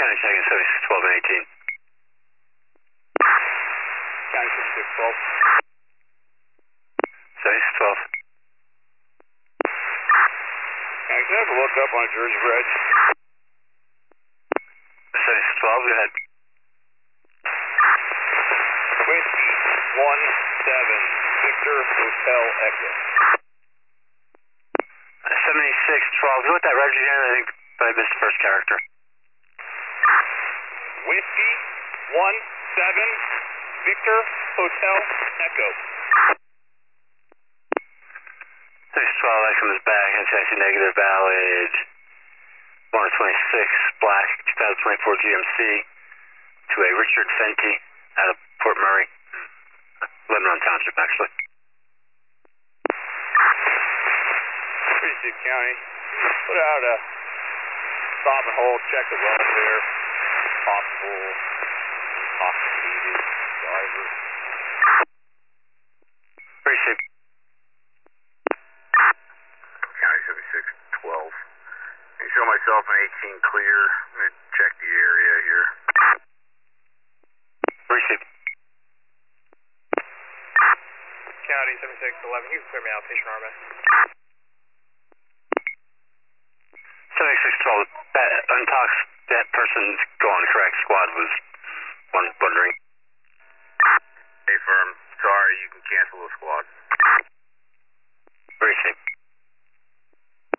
County checking 7612 and 18. County 7612. 7612. County, can I have a look up on Jersey Bridge? 7612, go ahead. Whiskey 17 Victor Hotel Echo. 7612, go with that reg again, I think I missed the first character. Whiskey 17 Victor Hotel Echo. 612, that comes back, NCIC negative, valid 126, black, 2024 GMC, to a Richard Fenty out of Port Murray, Lebanon Township, actually. Precinct County, put out a stop and hold, check the welfare, possible needed driver. Precinct. County 7612. Can you show myself an 18 clear? I'm going to check the area here. Precinct. County 7611, you can clear me out, patient RMS. 7612, that untox, that person's going correct, squad was wondering. Hey firm, sorry, you can cancel the squad. Precinct.